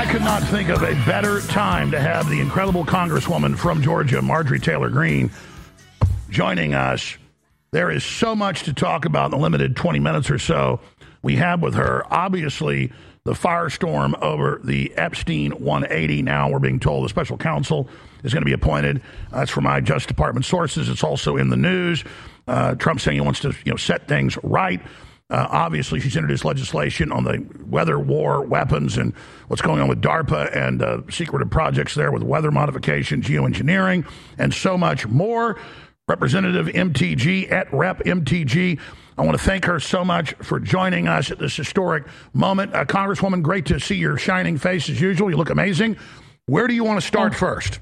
could not think of a better time to have the incredible Congresswoman from Georgia, Marjorie Taylor Greene, joining us. There is so much to talk about in the limited 20 minutes or so we have with her. Obviously, the firestorm over the Epstein 180. Now we're being told the special counsel is going to be appointed. That's from my Justice Department sources. It's also in the news. Trump saying he wants to set things right. Obviously, she's introduced legislation on the weather war weapons and what's going on with DARPA and secretive projects there with weather modification, geoengineering, and so much more. Representative MTG at Rep MTG. I want to thank her so much for joining us at this historic moment. Congresswoman, great to see your shining face as usual. You look amazing. Where do you want to start first?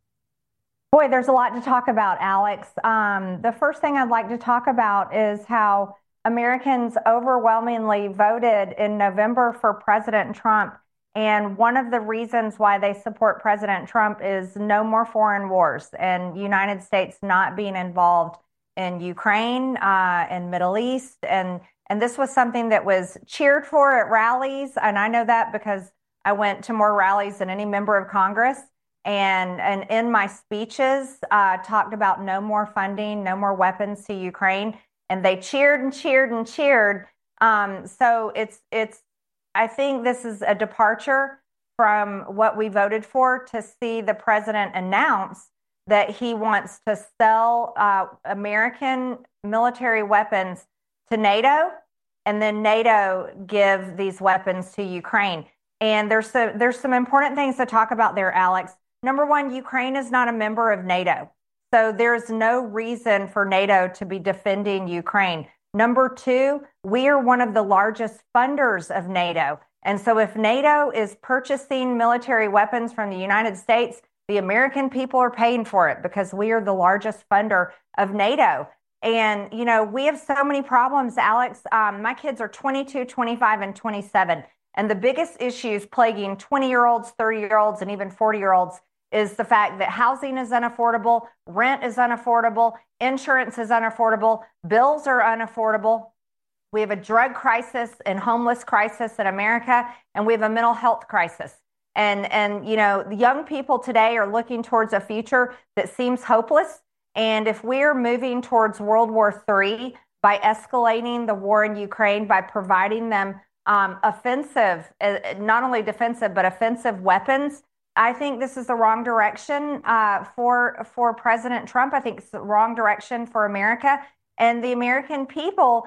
Boy, there's a lot to talk about, Alex. The first thing I'd like to talk about is how Americans overwhelmingly voted in November for President Trump. And one of the reasons why they support President Trump is no more foreign wars and United States not being involved in Ukraine and Middle East. And this was something that was cheered for at rallies. And I know that because I went to more rallies than any member of Congress. And in my speeches, talked about no more funding, no more weapons to Ukraine. And they cheered and cheered and cheered. So I think this is a departure from what we voted for to see the president announce that he wants to sell American military weapons to NATO, and then NATO give these weapons to Ukraine. And there's some important things to talk about there, Alex. Number one, Ukraine is not a member of NATO. So there's no reason for NATO to be defending Ukraine. Number two, we are one of the largest funders of NATO. And so if NATO is purchasing military weapons from the United States, the American people are paying for it because we are the largest funder of NATO. And, we have so many problems, Alex. My kids are 22, 25, and 27. And the biggest issues plaguing 20-year-olds, 30-year-olds, and even 40-year-olds is the fact that housing is unaffordable, rent is unaffordable, insurance is unaffordable, bills are unaffordable. We have a drug crisis and homeless crisis in America, and we have a mental health crisis. And young people today are looking towards a future that seems hopeless. And if we're moving towards World War III by escalating the war in Ukraine, by providing them offensive, not only defensive, but offensive weapons, I think this is the wrong direction for President Trump. I think it's the wrong direction for America. And the American people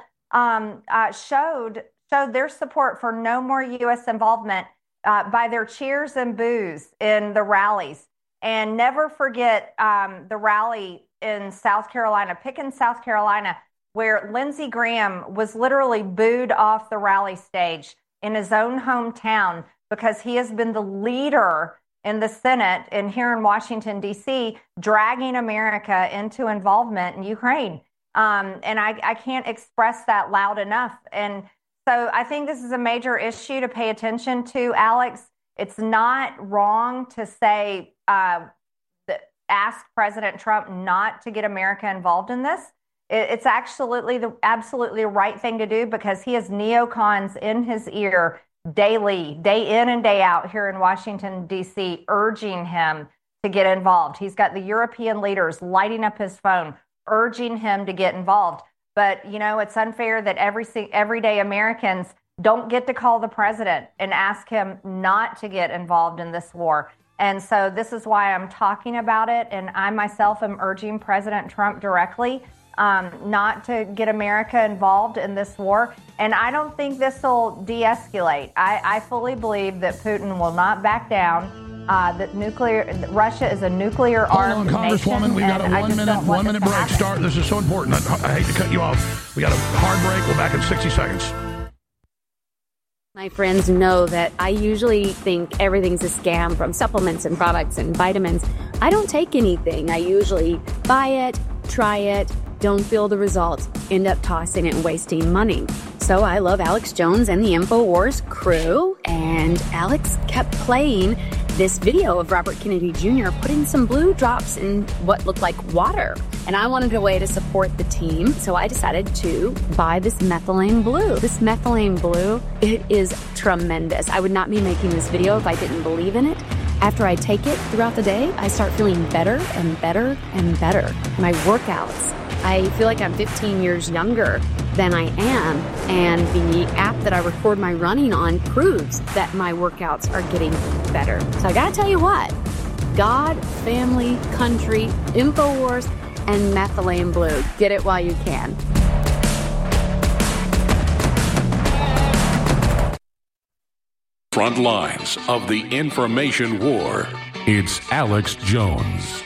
showed their support for no more U.S. involvement by their cheers and boos in the rallies. And never forget the rally in South Carolina, Pickens, South Carolina, where Lindsey Graham was literally booed off the rally stage in his own hometown because he has been the leader in the Senate and here in Washington, D.C., dragging America into involvement in Ukraine. And I can't express that loud enough. And so I think this is a major issue to pay attention to, Alex. It's not wrong to say, ask President Trump not to get America involved in this. It's absolutely the right thing to do because he has neocons in his ear daily, day in and day out here in Washington, D.C., urging him to get involved. He's got the European leaders lighting up his phone, urging him to get involved. But, it's unfair that everyday Americans don't get to call the president and ask him not to get involved in this war. And so this is why I'm talking about it. And I myself am urging President Trump directly not to get America involved in this war. And I don't think this will de-escalate. I fully believe that Putin will not back down. That Russia is a nuclear armed nation. Hold on, Congresswoman. We've got a one minute break. Start. This is so important. I hate to cut you off. We got a hard break. We're back in 60 seconds. My friends know that I usually think everything's a scam, from supplements and products and vitamins. I don't take anything. I usually buy it, try it, don't feel the results, end up tossing it and wasting money. So I love Alex Jones and the InfoWars crew, and Alex kept playing this video of Robert Kennedy Jr. putting some blue drops in what looked like water. And I wanted a way to support the team, so I decided to buy this methylene blue. This methylene blue, it is tremendous. I would not be making this video if I didn't believe in it. After I take it throughout the day, I start feeling better and better and better. My workouts, I feel like I'm 15 years younger than I am, and the app that I record my running on proves that my workouts are getting better. So I gotta tell you what, God, family, country, InfoWars, and methylene blue. Get it while you can. Front lines of the information war. It's Alex Jones.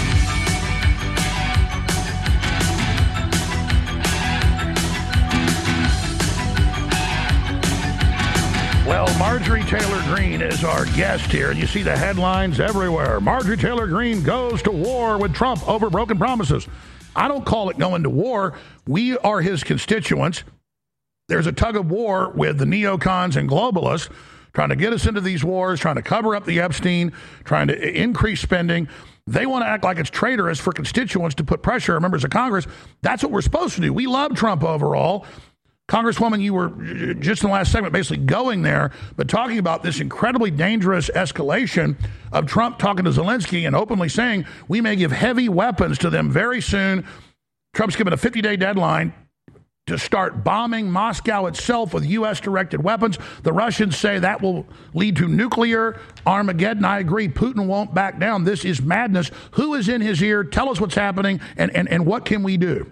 Well, Marjorie Taylor Greene is our guest here, and you see the headlines everywhere. Marjorie Taylor Greene goes to war with Trump over broken promises. I don't call it going to war. We are his constituents. There's a tug of war with the neocons and globalists trying to get us into these wars, trying to cover up the Epstein, trying to increase spending. They want to act like it's traitorous for constituents to put pressure on members of Congress. That's what we're supposed to do. We love Trump overall. Congresswoman, you were just in the last segment basically going there, but talking about this incredibly dangerous escalation of Trump talking to Zelensky and openly saying we may give heavy weapons to them very soon. Trump's given a 50-day deadline to start bombing Moscow itself with U.S.-directed weapons. The Russians say that will lead to nuclear Armageddon. I agree. Putin won't back down. This is madness. Who is in his ear? Tell us what's happening, and what can we do?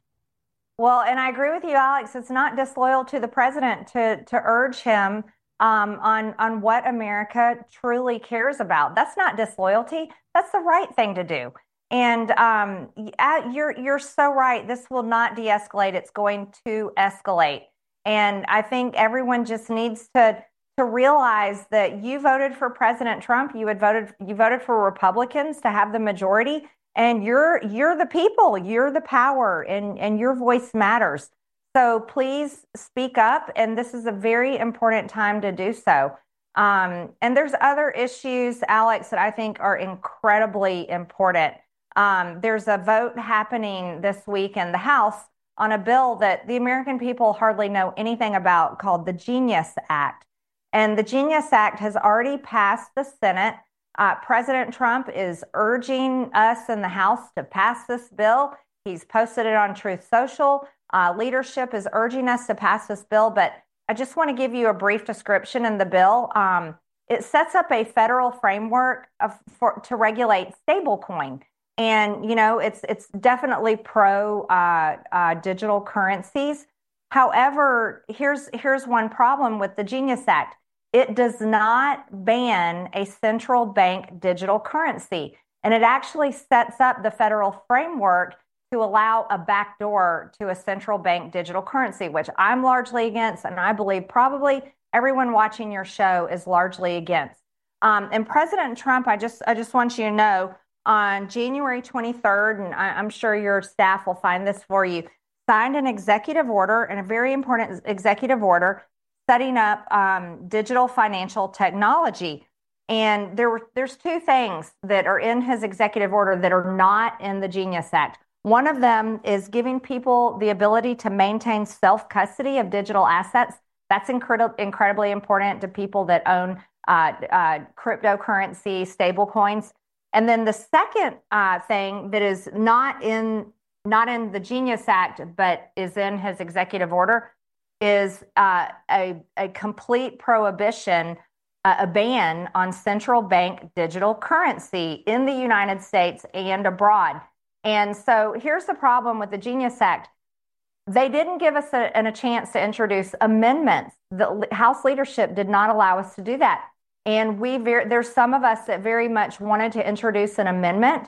Well, and I agree with you, Alex. It's not disloyal to the president to urge him on what America truly cares about. That's not disloyalty. That's the right thing to do. And you're so right. This will not de-escalate. It's going to escalate. And I think everyone just needs to realize that you voted for President Trump. You voted for Republicans to have the majority. And you're the people, you're the power, and your voice matters. So please speak up, and this is a very important time to do so. And there's other issues, Alex, that I think are incredibly important. There's a vote happening this week in the House on a bill that the American people hardly know anything about called the Genius Act. And the Genius Act has already passed the Senate. President Trump is urging us in the House to pass this bill. He's posted it on Truth Social. Leadership is urging us to pass this bill, but I just want to give you a brief description in the bill. It sets up a federal framework to regulate stablecoin. And, you know, it's definitely pro digital currencies. However, here's one problem with the Genius Act. It does not ban a central bank digital currency, and it actually sets up the federal framework to allow a backdoor to a central bank digital currency, which I'm largely against, and I believe probably everyone watching your show is largely against. And President Trump, I just want you to know, on January 23rd, and I'm sure your staff will find this for you, signed an executive order, and a very important executive order, setting up digital financial technology. And there's two things that are in his executive order that are not in the Genius Act. One of them is giving people the ability to maintain self-custody of digital assets. That's incredibly important to people that own cryptocurrency, stable coins. And then the second thing that is not in the Genius Act, but is in his executive order, is a complete prohibition, a ban on central bank digital currency in the United States and abroad. And so here's the problem with the Genius Act. They didn't give us a chance to introduce amendments. The House leadership did not allow us to do that. And there's some of us that very much wanted to introduce an amendment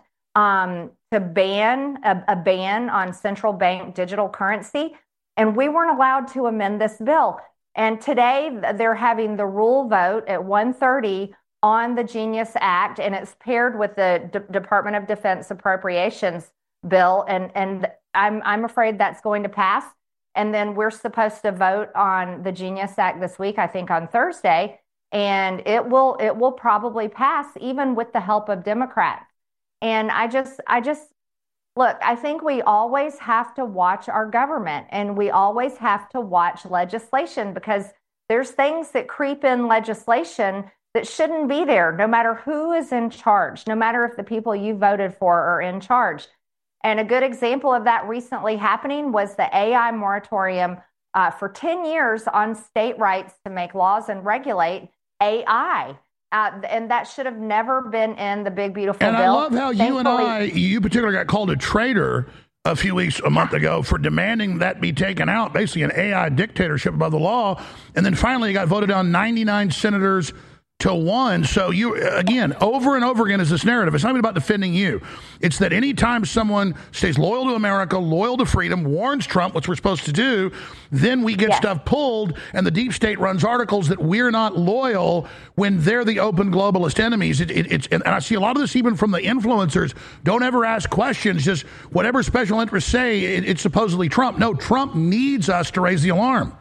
to ban a ban on central bank digital currency. And we weren't allowed to amend this bill. And today they're having the rule vote at 1:30 on the Genius Act, and it's paired with the Department of Defense appropriations bill. And I'm afraid that's going to pass. And then we're supposed to vote on the Genius Act this week, I think on Thursday. and it will probably pass even with the help of Democrats. And I just look, I think we always have to watch our government, and we always have to watch legislation, because there's things that creep in legislation that shouldn't be there, no matter who is in charge, no matter if the people you voted for are in charge. And a good example of that recently happening was the AI moratorium for 10 years on state rights to make laws and regulate AI. And that should have never been in the big, beautiful bill. And I love how you particularly got called a traitor a month ago for demanding that be taken out, basically an AI dictatorship above the law. And then finally it got voted down 99 senators to 1. So you, again, over and over again is this narrative. It's not even about defending you. It's that anytime someone stays loyal to America, loyal to freedom, warns Trump, which we're supposed to do, then we get stuff pulled, and the deep state runs articles that we're not loyal when they're the open globalist enemies. And I see a lot of this even from the influencers. Don't ever ask questions. Just whatever special interests say, it's supposedly Trump. No, Trump needs us to raise the alarm.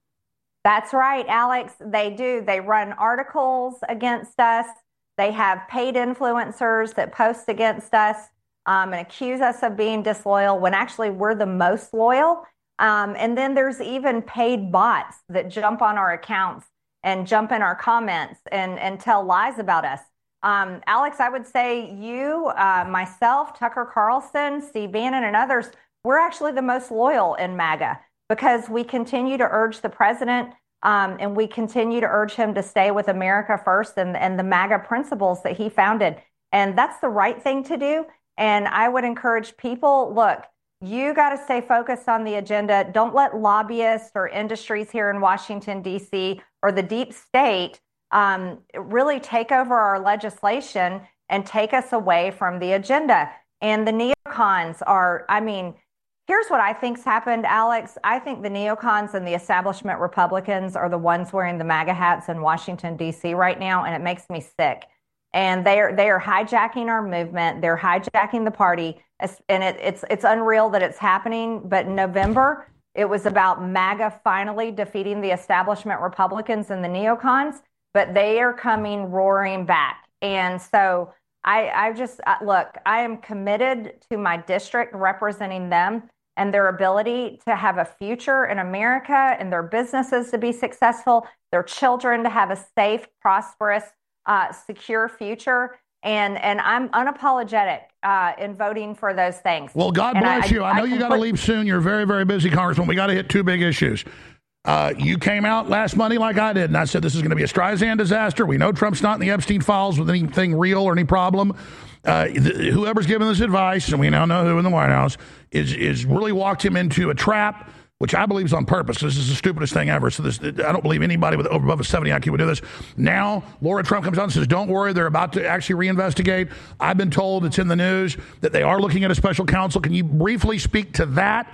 That's right, Alex. They do. They run articles against us. They have paid influencers that post against us and accuse us of being disloyal when actually we're the most loyal. And then there's even paid bots that jump on our accounts and jump in our comments and tell lies about us. Alex, I would say you, myself, Tucker Carlson, Steve Bannon, and others, we're actually the most loyal in MAGA, because we continue to urge the president and we continue to urge him to stay with America first and the MAGA principles that he founded. And that's the right thing to do. And I would encourage people, look, you got to stay focused on the agenda. Don't let lobbyists or industries here in Washington, D.C. or the deep state really take over our legislation and take us away from the agenda. And the neocons are, here's what I think's happened, Alex. I think the neocons and the establishment Republicans are the ones wearing the MAGA hats in Washington, D.C. right now, and it makes me sick. And they are hijacking our movement. They're hijacking the party, and it's unreal that it's happening. But in November, it was about MAGA finally defeating the establishment Republicans and the neocons, but they are coming roaring back. And so I just look, I am committed to my district representing them and their ability to have a future in America and their businesses to be successful, their children to have a safe, prosperous, secure future. And I'm unapologetic in voting for those things. Well, God bless you. I know you got to leave soon. You're very, very busy, Congressman. We got to hit two big issues. You came out last Monday like I did, and I said this is going to be a Streisand disaster. We know Trump's not in the Epstein files with anything real or any problem. Whoever's giving this advice, and we now know who in the White House, is really walked him into a trap, which I believe is on purpose. This is the stupidest thing ever. So I don't believe anybody with above a 70 IQ would do this. Now, Laura Trump comes out and says, don't worry, they're about to actually reinvestigate. I've been told, it's in the news, that they are looking at a special counsel. Can you briefly speak to that?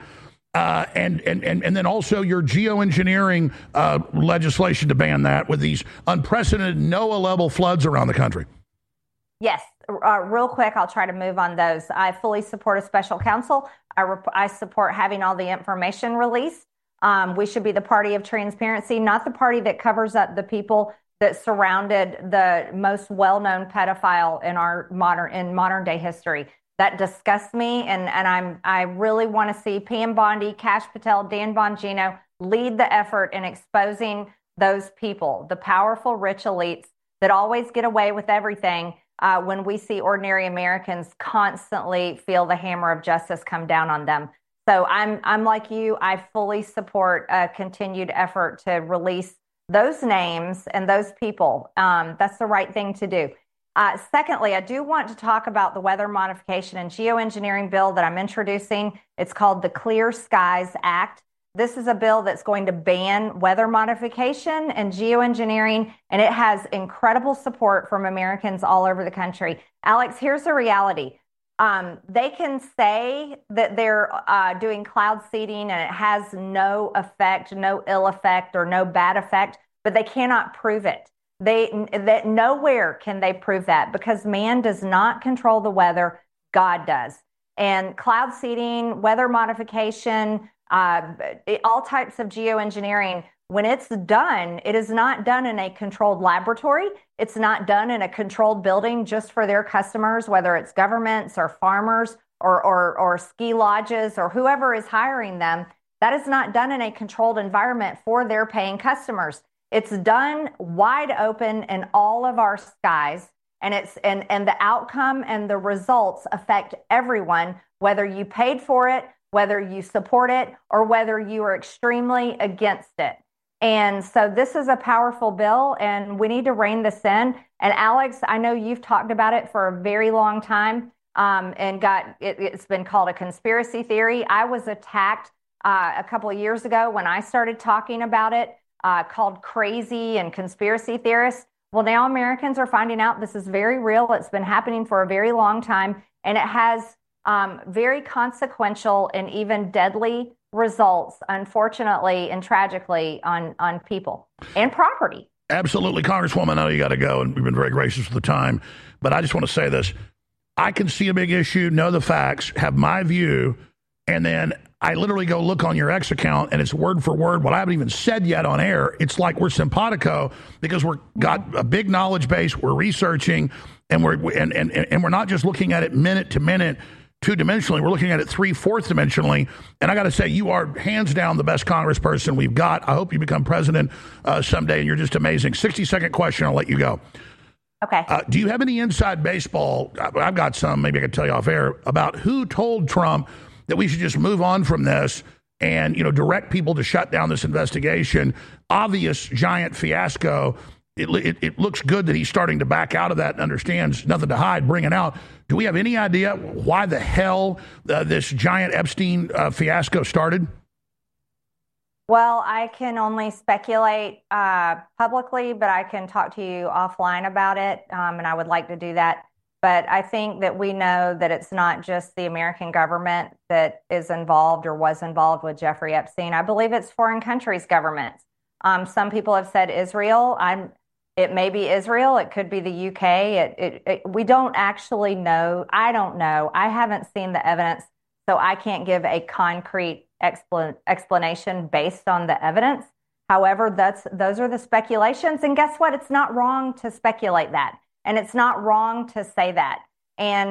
And then also your geoengineering legislation to ban that with these unprecedented NOAA-level floods around the country. Yes. Real quick, I'll try to move on those. I fully support a special counsel. I support having all the information released. We should be the party of transparency, not the party that covers up the people that surrounded the most well-known pedophile in modern day history. That disgusts me, and I really want to see Pam Bondi, Kash Patel, Dan Bongino lead the effort in exposing those people, the powerful, rich elites that always get away with everything when we see ordinary Americans constantly feel the hammer of justice come down on them. So I'm like you. I fully support a continued effort to release those names and those people. That's the right thing to do. Secondly, I do want to talk about the weather modification and geoengineering bill that I'm introducing. It's called the Clear Skies Act. This is a bill that's going to ban weather modification and geoengineering, and it has incredible support from Americans all over the country. Alex, here's the reality. They can say that they're doing cloud seeding and it has no effect, no ill effect, or no bad effect, but they cannot prove it. That nowhere can they prove that, because man does not control the weather, God does. And cloud seeding, weather modification, all types of geoengineering when it's done, it is not done in a controlled laboratory. It's not done in a controlled building just for their customers, whether it's governments or farmers or ski lodges or whoever is hiring them. That is not done in a controlled environment for their paying customers. It's done wide open in all of our skies, and the outcome and the results affect everyone, whether you paid for it, whether you support it, or whether you are extremely against it. And so this is a powerful bill, and we need to rein this in. And Alex, I know you've talked about it for a very long time, and it's been called a conspiracy theory. I was attacked a couple of years ago when I started talking about it, called crazy and conspiracy theorists. Well, now Americans are finding out this is very real. It's been happening for a very long time, and it has very consequential and even deadly results, unfortunately and tragically, on people and property. Absolutely, Congresswoman. I know you got to go, and we've been very gracious with the time, but I just want to say this. I can see a big issue, know the facts, have my view, and then I literally go look on your X account, and it's word for word what I haven't even said yet on air. It's like we're simpatico because we're got a big knowledge base, we're researching, and we're not just looking at it minute to minute, two-dimensionally. We're looking at it three-fourths dimensionally. And I got to say, you are hands down the best congressperson we've got. I hope you become president someday, and you're just amazing. 60-second question. I'll let you go. Okay. Do you have any inside baseball? I've got some. Maybe I could tell you off air about who told Trump that we should just move on from this and, direct people to shut down this investigation. Obvious giant fiasco. It looks good that he's starting to back out of that and understands nothing to hide, bring it out. Do we have any idea why the hell this giant Epstein fiasco started? Well, I can only speculate publicly, but I can talk to you offline about it, and I would like to do that. But I think that we know that it's not just the American government that is involved or was involved with Jeffrey Epstein. I believe it's foreign countries' governments. Some people have said Israel. It may be Israel. It could be the UK. We don't actually know. I don't know. I haven't seen the evidence, so I can't give a concrete explanation based on the evidence. However, those are the speculations. And guess what? It's not wrong to speculate that. And it's not wrong to say that. And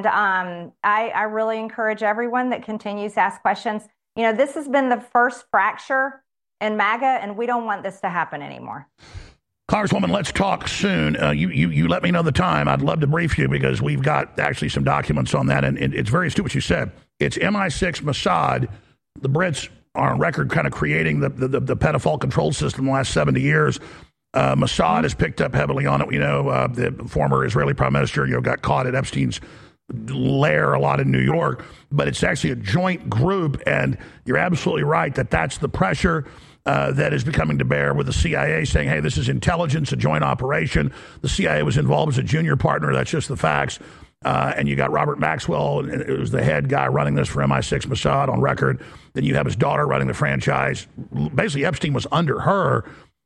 I really encourage everyone that continues to ask questions. This has been the first fracture in MAGA, and we don't want this to happen anymore. Congresswoman, let's talk soon. You let me know the time. I'd love to brief you because we've got actually some documents on that. And it's very astute what you said. It's MI6 Mossad. The Brits are on record kind of creating the pedophile control system in the last 70 years. Mossad has picked up heavily on it. The former Israeli prime minister, got caught at Epstein's lair a lot in New York. But it's actually a joint group. And you're absolutely right that that's the pressure that is becoming to bear with the CIA saying, hey, this is intelligence, a joint operation. The CIA was involved as a junior partner. That's just the facts. And you got Robert Maxwell, and it was the head guy running this for MI6 Mossad on record. Then you have his daughter running the franchise. Basically, Epstein was under her,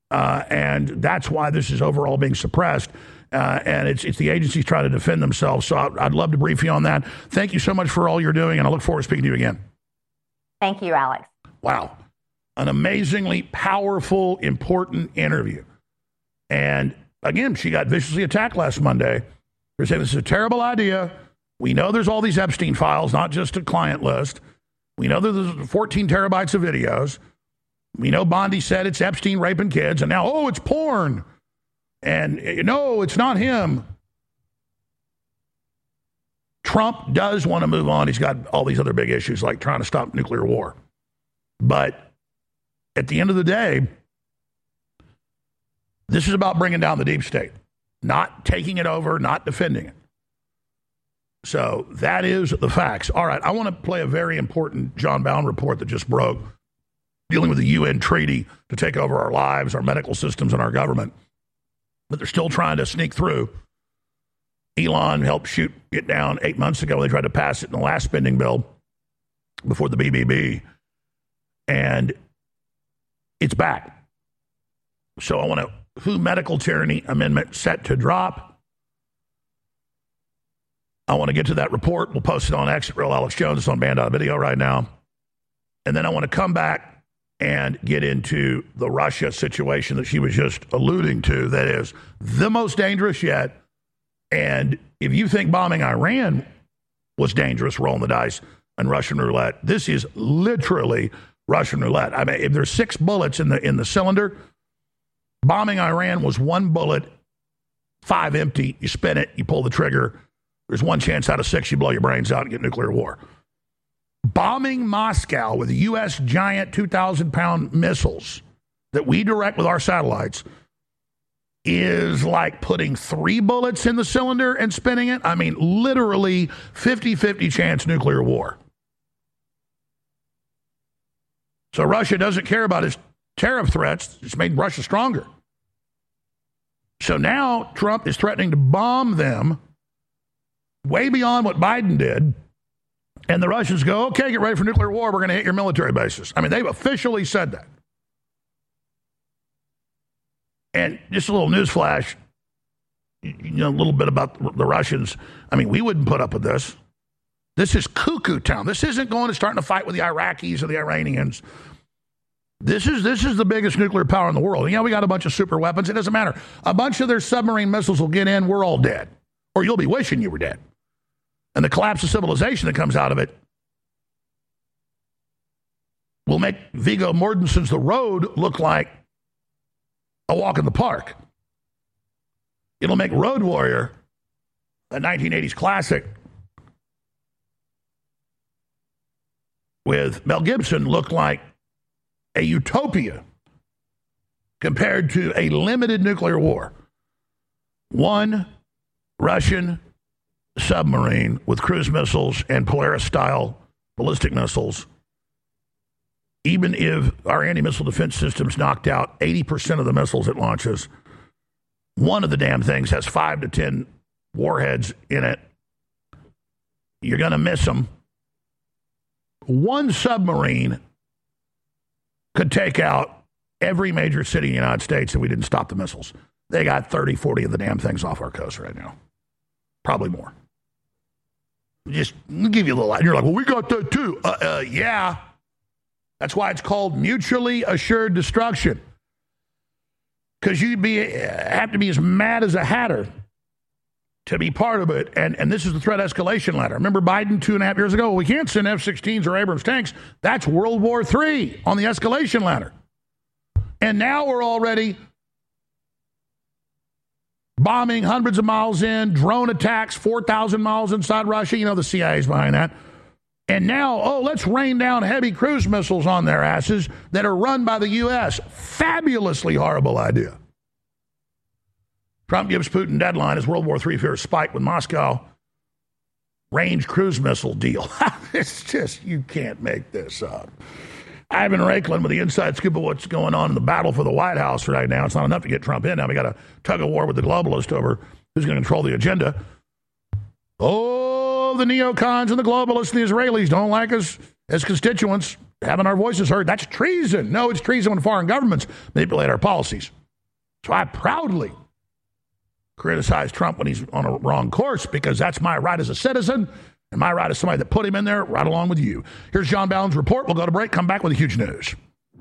and that's why this is overall being suppressed. And it's the agencies trying to defend themselves. So I'd love to brief you on that. Thank you so much for all you're doing, and I look forward to speaking to you again. Thank you, Alex. Wow. An amazingly powerful, important interview. And again, she got viciously attacked last Monday. They're saying this is a terrible idea. We know there's all these Epstein files, not just a client list. We know there's 14 terabytes of videos. We know Bondi said it's Epstein raping kids. And now, it's porn. And no, it's not him. Trump does want to move on. He's got all these other big issues like trying to stop nuclear war. But at the end of the day, this is about bringing down the deep state, not taking it over, not defending it. So that is the facts. All right, I want to play a very important John Bowne report that just broke, dealing with the UN treaty to take over our lives, our medical systems, and our government. But they're still trying to sneak through. Elon helped shoot it down 8 months ago. They tried to pass it in the last spending bill before the BBB. And it's back. So I want to, WHO medical tyranny amendment set to drop. I want to get to that report. We'll post it on X at Real Alex Jones. It's on Band.video right now. And then I want to come back and get into the Russia situation that she was just alluding to. That is the most dangerous yet. And if you think bombing Iran was dangerous, rolling the dice on Russian roulette, this is literally Russian roulette. I mean, if there's 6 bullets in the cylinder, bombing Iran was 1 bullet, 5 empty. You spin it, you pull the trigger. There's 1 chance out of 6 you blow your brains out and get nuclear war. Bombing Moscow with U.S. giant 2,000-pound missiles that we direct with our satellites is like putting 3 bullets in the cylinder and spinning it. I mean, literally 50-50 chance nuclear war. So Russia doesn't care about its tariff threats. It's made Russia stronger. So now Trump is threatening to bomb them way beyond what Biden did. And the Russians go, okay, get ready for nuclear war. We're going to hit your military bases. I mean, they've officially said that. And just a little news flash, you know, a little bit about the Russians. I mean, we wouldn't put up with this. This is cuckoo town. This isn't going to start a fight with the Iraqis or the Iranians. This is the biggest nuclear power in the world. And yeah, we got a bunch of super weapons. It doesn't matter. A bunch of their submarine missiles will get in. We're all dead. Or you'll be wishing you were dead. And the collapse of civilization that comes out of it will make Viggo Mortensen's The Road look like a walk in the park. It'll make Road Warrior, a 1980s classic with Mel Gibson, look like a utopia compared to a limited nuclear war. 1 Russian submarine with cruise missiles and Polaris-style ballistic missiles. Even if our anti-missile defense system's knocked out 80% of the missiles it launches, one of the damn things has 5 to 10 warheads in it. You're going to miss them. 1 submarine could take out every major city in the United States if we didn't stop the missiles. They got 30, 40 of the damn things off our coast right now. Probably more. Just give you a little, and you're like, well, we got that too. Yeah. That's why it's called mutually assured destruction. Because you'd have to be as mad as a hatter to be part of it. And this is the threat escalation ladder. Remember Biden 2.5 years ago? Well, we can't send F-16s or Abrams tanks. That's World War III on the escalation ladder. And now we're already bombing hundreds of miles in, drone attacks 4,000 miles inside Russia. You know, the CIA's behind that. And now, let's rain down heavy cruise missiles on their asses that are run by the U.S. Fabulously horrible idea. Trump gives Putin deadline as World War III fears spike with Moscow range cruise missile deal. It's just, you can't make this up. Ivan Raiklin with the inside scoop of what's going on in the battle for the White House right now. It's not enough to get Trump in. Now we got a tug of war with the globalists over who's going to control the agenda. Oh, the neocons and the globalists and the Israelis don't like us as constituents having our voices heard. That's treason. No, it's treason when foreign governments manipulate our policies. So I proudly criticize Trump when he's on a wrong course because that's my right as a citizen. And my right is somebody that put him in there right along with you. Here's John Bowden's report. We'll go to break, come back with the huge news.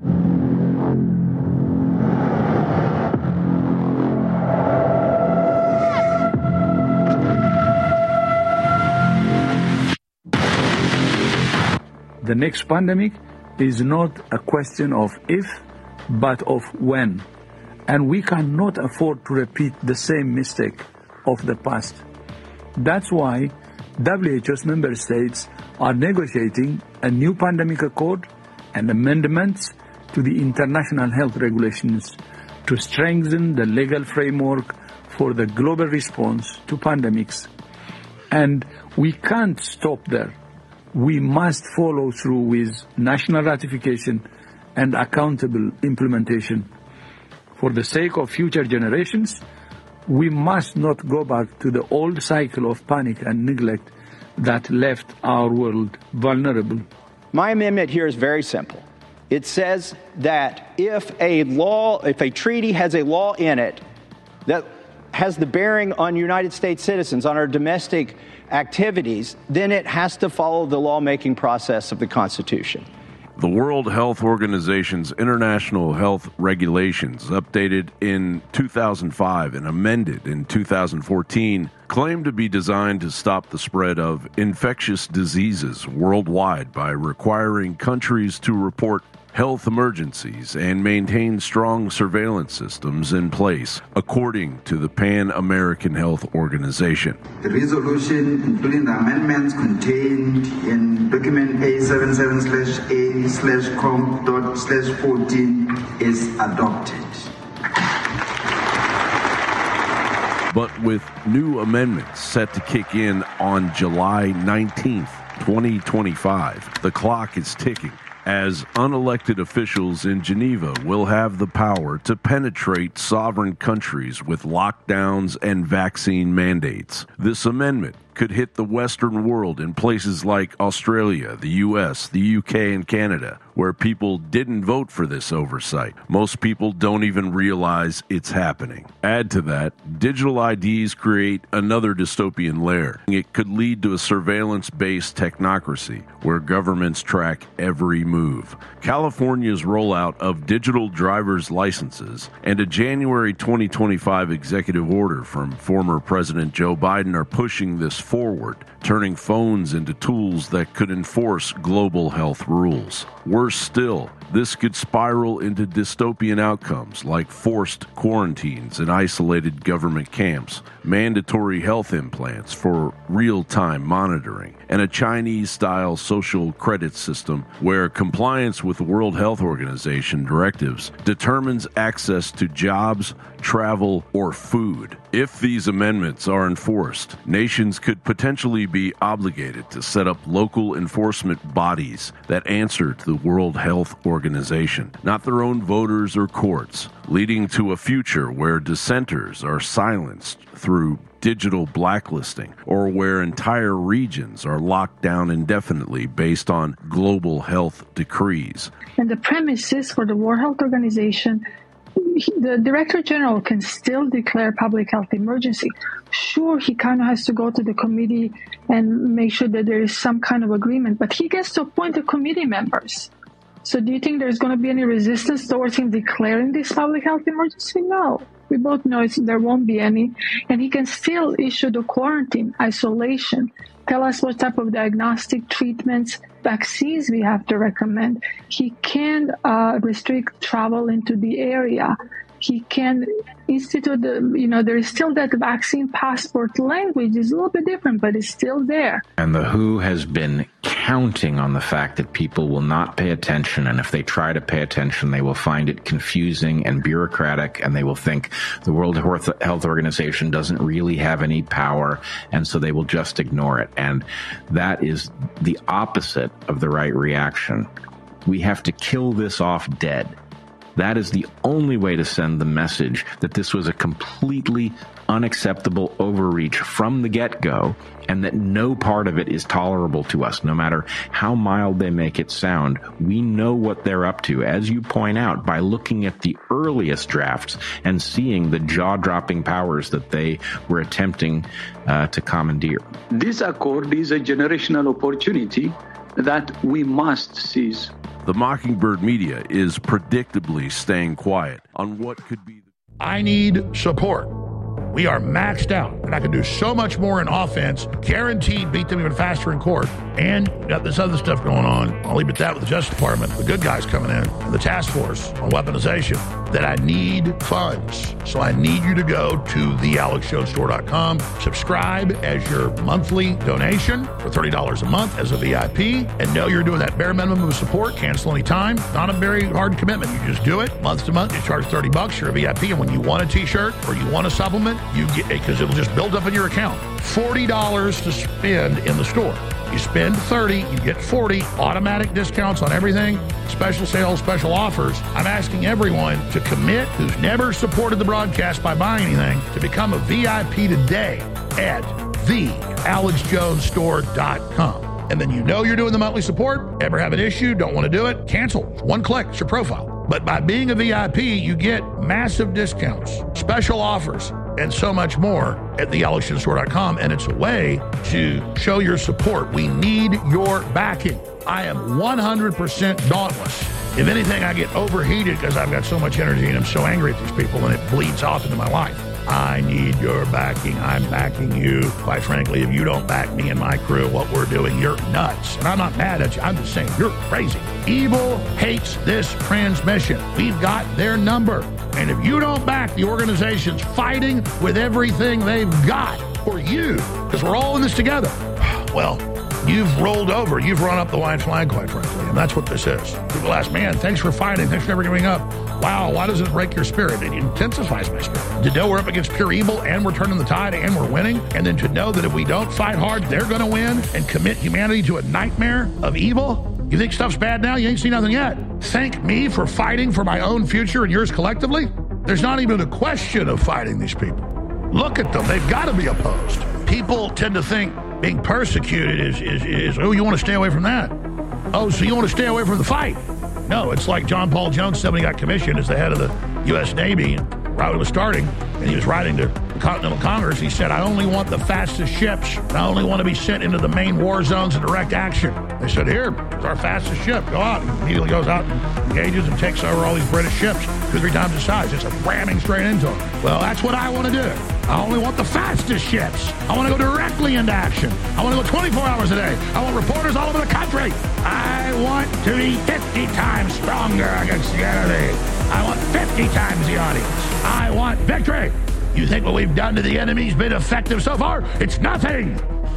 The next pandemic is not a question of if, but of when. And we cannot afford to repeat the same mistake of the past. That's why WHO's member states are negotiating a new pandemic accord and amendments to the international health regulations to strengthen the legal framework for the global response to pandemics. And we can't stop there. We must follow through with national ratification and accountable implementation. For the sake of future generations, we must not go back to the old cycle of panic and neglect that left our world vulnerable. My amendment here is very simple. It says that if a treaty has a law in it that has the bearing on United States citizens, on our domestic activities, then it has to follow the lawmaking process of the Constitution. The World Health Organization's international health regulations, updated in 2005 and amended in 2014, claim to be designed to stop the spread of infectious diseases worldwide by requiring countries to report health emergencies and maintain strong surveillance systems in place, according to the Pan American Health Organization. The resolution, including the amendments contained in document A77/A/COM./14, is adopted. But with new amendments set to kick in on July 19th, 2025, the clock is ticking, as unelected officials in Geneva will have the power to penetrate sovereign countries with lockdowns and vaccine mandates. This amendment could hit the Western world in places like Australia, the US, the UK, and Canada, where people didn't vote for this oversight. Most people don't even realize it's happening. Add to that, digital IDs create another dystopian layer. It could lead to a surveillance-based technocracy where governments track every move. California's rollout of digital driver's licenses and a January 2025 executive order from former President Joe Biden are pushing this forward, turning phones into tools that could enforce global health rules. Worse still, this could spiral into dystopian outcomes like forced quarantines in isolated government camps, mandatory health implants for real-time monitoring, and a Chinese-style social credit system where compliance with the World Health Organization directives determines access to jobs, travel, or food. If these amendments are enforced, nations could potentially be obligated to set up local enforcement bodies that answer to the World Health Organization, not their own voters or courts, leading to a future where dissenters are silenced through digital blacklisting, or where entire regions are locked down indefinitely based on global health decrees. And the premise is for the World Health Organization, the Director General can still declare public health emergency. Sure, he kind of has to go to the committee and make sure that there is some kind of agreement, but he gets to appoint the committee members. So do you think there's going to be any resistance towards him declaring this public health emergency? No. We both know there won't be any. And he can still issue the quarantine, isolation, tell us what type of diagnostic treatments, vaccines we have to recommend. He can restrict travel into the area. He can institute, there is still that vaccine passport language. Is a little bit different, but it's still there. And the WHO has been counting on the fact that people will not pay attention. And if they try to pay attention, they will find it confusing and bureaucratic. And they will think the World Health Organization doesn't really have any power. And so they will just ignore it. And that is the opposite of the right reaction. We have to kill this off dead. That is the only way to send the message that this was a completely unacceptable overreach from the get-go, and that no part of it is tolerable to us, no matter how mild they make it sound. We know what they're up to, as you point out, by looking at the earliest drafts and seeing the jaw-dropping powers that they were attempting to commandeer. This accord is a generational opportunity that we must seize. The Mockingbird media is predictably staying quiet on what could be. I need support. We are maxed out, and I can do so much more in offense, guaranteed beat them even faster in court. And got this other stuff going on. I'll leave it at that with the Justice Department, the good guys coming in, and the task force on weaponization, that I need funds. So I need you to go to thealexjonesstore.com, subscribe as your monthly donation for $30 a month as a VIP, and know you're doing that bare minimum of support, cancel anytime, not a very hard commitment. You just do it month to month, you charge $30, you're a VIP, and when you want a t-shirt or you want a supplement, you get, because it'll just build up in your account. $40 to spend in the store. You spend $30, you get $40, automatic discounts on everything, special sales, special offers. I'm asking everyone to commit who's never supported the broadcast by buying anything to become a VIP today at thealexjonesstore.com. And then you know you're doing the monthly support. Ever have an issue, don't want to do it? Cancel. One click, it's your profile. But by being a VIP, you get massive discounts, special offers, and so much more at thealexjonesstore.com. And it's a way to show your support. We need your backing. I am 100% dauntless. If anything, I get overheated because I've got so much energy and I'm so angry at these people, and it bleeds off into my life. I need your backing. I'm backing you. Quite frankly, if you don't back me and my crew, what we're doing, you're nuts. And I'm not mad at you. I'm just saying you're crazy. Evil hates this transmission. We've got their number. And if you don't back the organizations fighting with everything they've got for you, because we're all in this together, well, you've rolled over. You've run up the white flag, quite frankly. And that's what this is. People ask, man, thanks for fighting. Thanks for never giving up. Wow, why doesn't it break your spirit? It intensifies my spirit. To know we're up against pure evil and we're turning the tide and we're winning. And then to know that if we don't fight hard, they're going to win and commit humanity to a nightmare of evil. You think stuff's bad now? You ain't seen nothing yet. Thank me for fighting for my own future and yours collectively? There's not even a question of fighting these people. Look at them. They've got to be opposed. People tend to think being persecuted is oh, you want to stay away from that? Oh, so you want to stay away from the fight? No, it's like John Paul Jones said when he got commissioned as the head of the U.S. Navy, right was starting, and he was writing to the Continental Congress. He said, I only want the fastest ships. I only want to be sent into the main war zones of direct action. They said, here's our fastest ship. Go out. He immediately goes out and engages and takes over all these British ships 2 or 3 times the size. Just ramming straight into them. Well, that's what I want to do. I only want the fastest ships. I want to go directly into action. I want to go 24 hours a day. I want reporters all over the country. I want to be 50 times stronger against the enemy. I want 50 times the audience. I want victory. You think what we've done to the enemy's been effective so far? It's nothing.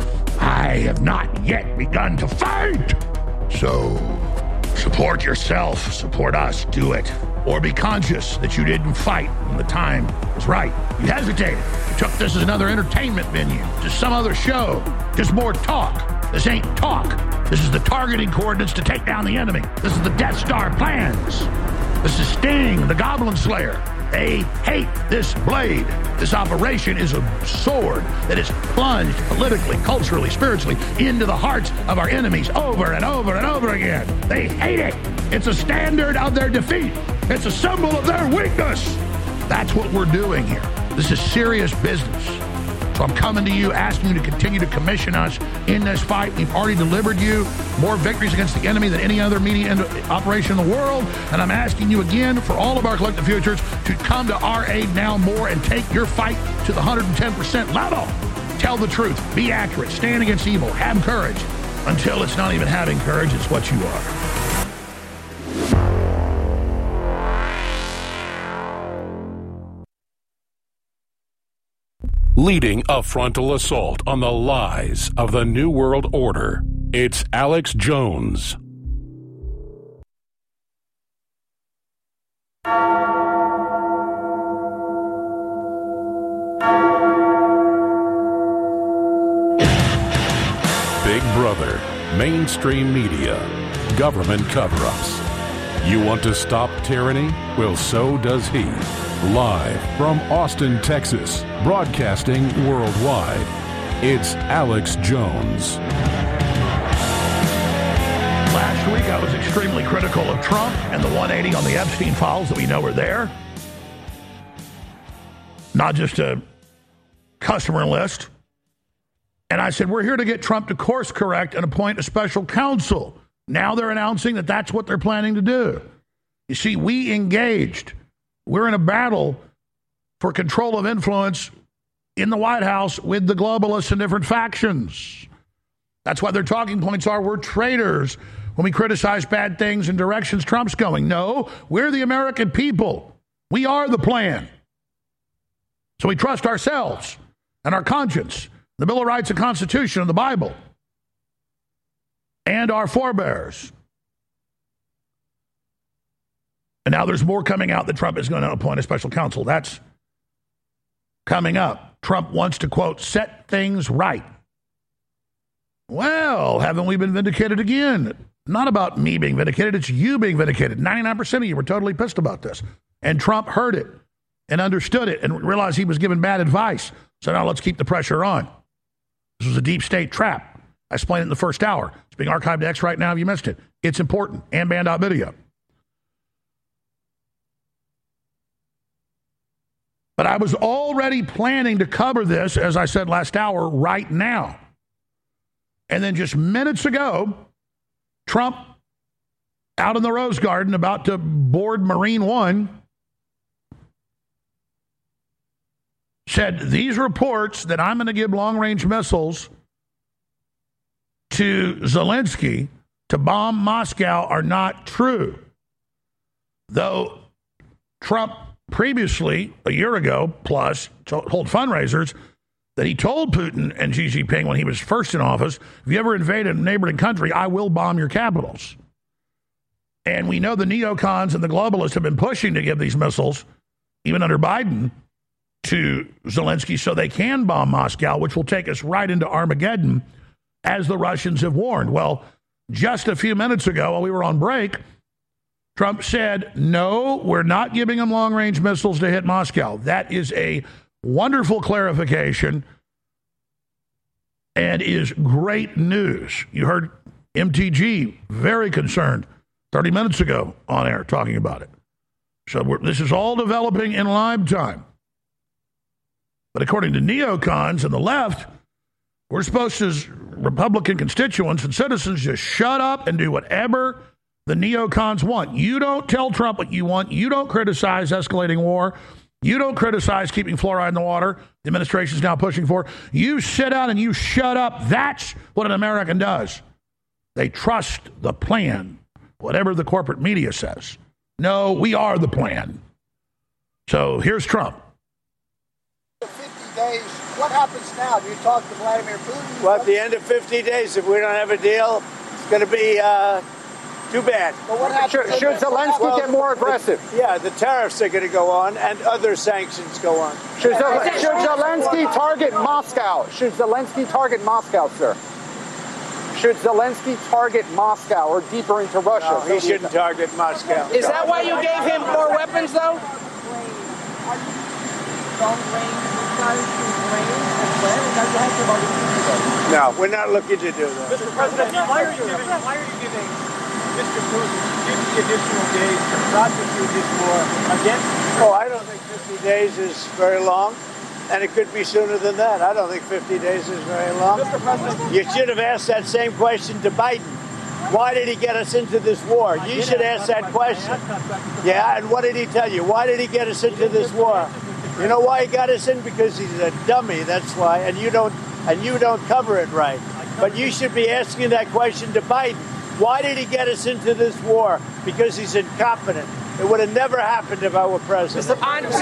I have not yet begun to fight. So support yourself. Support us. Do it. Or be conscious that you didn't fight when the time was right. You hesitated. You took this as another entertainment venue, just some other show, just more talk. This ain't talk. This is the targeting coordinates to take down the enemy. This is the Death Star plans. This is Sting, the Goblin Slayer. They hate this blade. This operation is a sword that is plunged politically, culturally, spiritually into the hearts of our enemies over and over and over again. They hate it. It's a standard of their defeat. It's a symbol of their weakness. That's what we're doing here. This is serious business. So I'm coming to you, asking you to continue to commission us in this fight. We've already delivered you more victories against the enemy than any other media operation in the world. And I'm asking you again, for all of our collective futures, to come to our aid now more and take your fight to the 110% level. Tell the truth. Be accurate. Stand against evil. Have courage. Until it's not even having courage, it's what you are. Leading a frontal assault on the lies of the New World Order, it's Alex Jones. Big Brother, mainstream media, government cover-ups. You want to stop tyranny? Well, so does he. Live from Austin, Texas, broadcasting worldwide, it's Alex Jones. Last week, I was extremely critical of Trump and the 180 on the Epstein files that we know are there. Not just a customer list. And I said, we're here to get Trump to course correct and appoint a special counsel. Now they're announcing that that's what they're planning to do. You see, we engaged. We're in a battle for control of influence in the White House with the globalists and different factions. That's why their talking points are, we're traitors when we criticize bad things and directions Trump's going. No, we're the American people. We are the plan. So we trust ourselves and our conscience, the Bill of Rights and Constitution and the Bible, and our forebears. And now there's more coming out that Trump is going to appoint a special counsel. That's coming up. Trump wants to, quote, set things right. Well, haven't we been vindicated again? Not about me being vindicated. It's you being vindicated. 99% of you were totally pissed about this. And Trump heard it and understood it and realized he was giving bad advice. So now let's keep the pressure on. This was a deep state trap. I explained it in the first hour. It's being archived to X right now if you missed it. It's important. And band.video. But I was already planning to cover this, as I said last hour, right now. And then just minutes ago, Trump out in the Rose Garden about to board Marine One said these reports that I'm going to give long-range missiles to Zelensky to bomb Moscow are not true. Though Trump previously, a year ago plus, told fundraisers that he told Putin and Xi Jinping when he was first in office, if you ever invade a neighboring country, I will bomb your capitals. And we know the neocons and the globalists have been pushing to give these missiles, even under Biden, to Zelensky so they can bomb Moscow, which will take us right into Armageddon, as the Russians have warned. Well, just a few minutes ago, while we were on break, Trump said, no, we're not giving them long-range missiles to hit Moscow. That is a wonderful clarification and is great news. You heard MTG very concerned 30 minutes ago on air talking about it. So this is all developing in live time. But according to neocons and the left, we're supposed to, as Republican constituents and citizens, just shut up and do whatever the neocons want. You don't tell Trump what you want. You don't criticize escalating war. You don't criticize keeping fluoride in the water. The administration is now pushing for. You sit down and you shut up. That's what an American does. They trust the plan, whatever the corporate media says. No, we are the plan. So here's Trump. 50 days, what happens now? Do you talk to Vladimir Putin? Well, at the end of 50 days, if we don't have a deal, it's going to be too bad. But what happens? Should Zelensky get more aggressive? Yeah, the tariffs are going to go on and other sanctions go on. Should Zelensky target Moscow? Should Zelensky target Moscow, sir? Should Zelensky target Moscow or deeper into Russia? No, he shouldn't target Moscow. Is that why you gave him more weapons, though? No, we're not looking to do that. Mr. President, why are you giving Mr. Putin 50 additional days to prosecute this war against? Oh, I don't think 50 days is very long, and it could be sooner than that. I don't think 50 days is very long. Mr. President, you should have asked that same question to Biden. Why did he get us into this war? You should ask that question. Yeah, and what did he tell you? Why did he get us into this war? You know why he got us in? Because he's a dummy, that's why, and you don't cover it right. But you should be asking that question to Biden. Why did he get us into this war? Because he's incompetent. It would have never happened if I were president.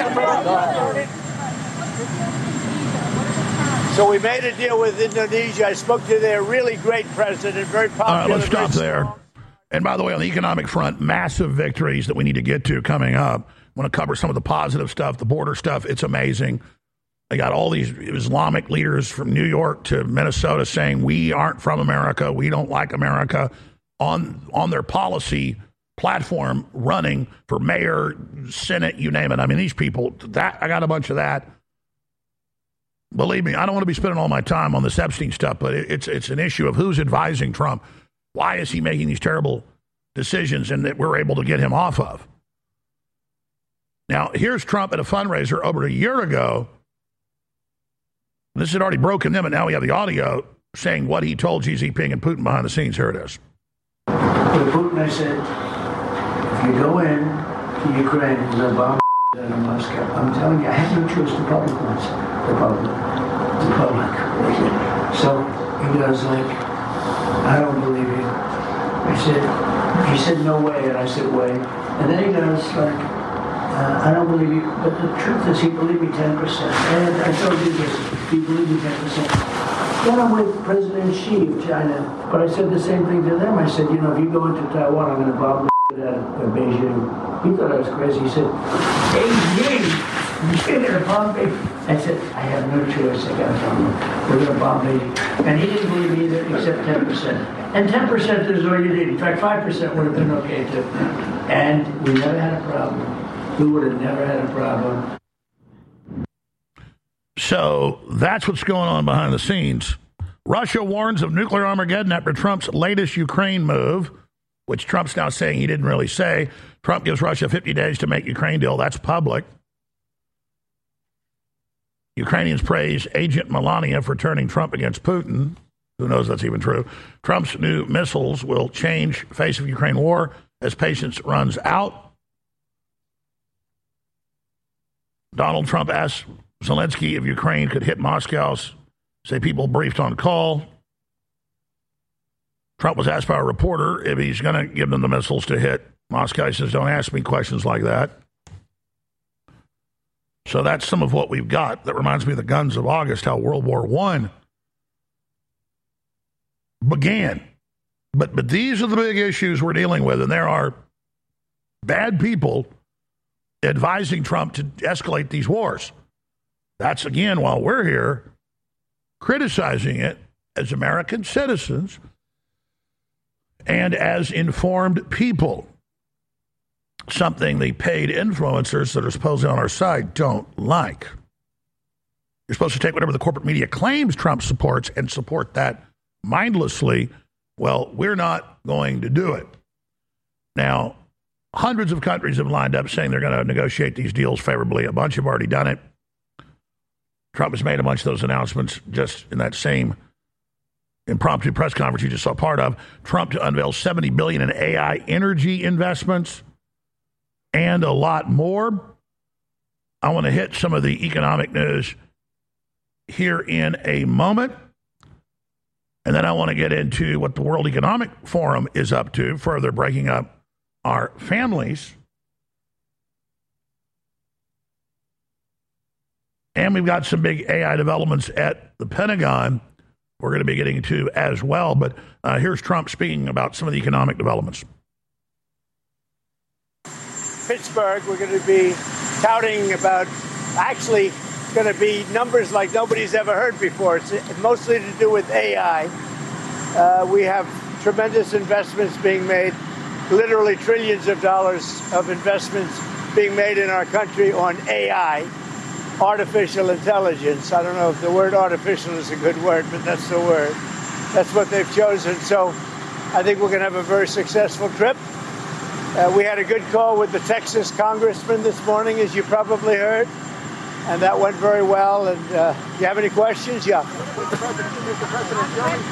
So we made a deal with Indonesia. I spoke to their really great president, very popular. All right, let's stop there. And by the way, on the economic front, massive victories that we need to get to coming up. I want to cover some of the positive stuff, the border stuff. It's amazing. They got all these Islamic leaders from New York to Minnesota saying we aren't from America, we don't like America, on their policy platform running for mayor, Senate, you name it. I mean, these people, I got a bunch of that. Believe me, I don't want to be spending all my time on this Epstein stuff, but it's an issue of who's advising Trump. Why is he making these terrible decisions and that we're able to get him off of? Now, here's Trump at a fundraiser over a year ago. This had already broken them, and now we have the audio saying what he told Xi Jinping and Putin behind the scenes. Here it is. To Putin, I said, if you go in to Ukraine and the bomb out of Moscow, I'm telling you, I have no choice. The public wants the public. So he goes like, I don't believe you. He said, no way, and I said, way. And then he goes like, I don't believe you, but the truth is he believed me 10%. And I told you this, he believed me 10%. Then I'm with President Xi of China, but I said the same thing to them. I said, if you go into Taiwan, I'm going to bomb the out of Beijing. He thought I was crazy. He said, Beijing, you're going to bomb Beijing. I said, I have no choice. I got to bomb them. We're going to bomb Beijing. And he didn't believe me either, except 10%. And 10% is all you need. In fact, 5% would have been okay too. And we never had a problem. We would have never had a problem. So that's what's going on behind the scenes. Russia warns of nuclear Armageddon after Trump's latest Ukraine move, which Trump's now saying he didn't really say. Trump gives Russia 50 days to make Ukraine deal. That's public. Ukrainians praise Agent Melania for turning Trump against Putin. Who knows if that's even true? Trump's new missiles will change face of Ukraine war as patience runs out. Donald Trump asked Zelensky if Ukraine could hit Moscow, say people briefed on call. Trump was asked by a reporter if he's going to give them the missiles to hit Moscow. He says, don't ask me questions like that. So that's some of what we've got. That reminds me of the guns of August, how World War I began. But these are the big issues we're dealing with, and there are bad people advising Trump to escalate these wars. That's, again, while we're here criticizing it as American citizens and as informed people, something the paid influencers that are supposedly on our side don't like. You're supposed to take whatever the corporate media claims Trump supports and support that mindlessly. Well, we're not going to do it. Now, hundreds of countries have lined up saying they're going to negotiate these deals favorably. A bunch have already done it. Trump has made a bunch of those announcements just in that same impromptu press conference you just saw part of. Trump to unveil $70 billion in AI energy investments and a lot more. I want to hit some of the economic news here in a moment. And then I want to get into what the World Economic Forum is up to, further breaking up our families. And we've got some big AI developments at the Pentagon we're going to be getting to as well. But here's Trump speaking about some of the economic developments. Pittsburgh, we're going to be touting about, actually, it's going to be numbers like nobody's ever heard before. It's mostly to do with AI. We have tremendous investments being made, literally trillions of dollars of investments being made in our country on AI, artificial intelligence. I don't know if the word artificial is a good word, but that's the word. That's what they've chosen. So I think we're going to have a very successful trip. We had a good call with the Texas congressman this morning, as you probably heard, and that went very well. And you have any questions? Yeah. Mr. President,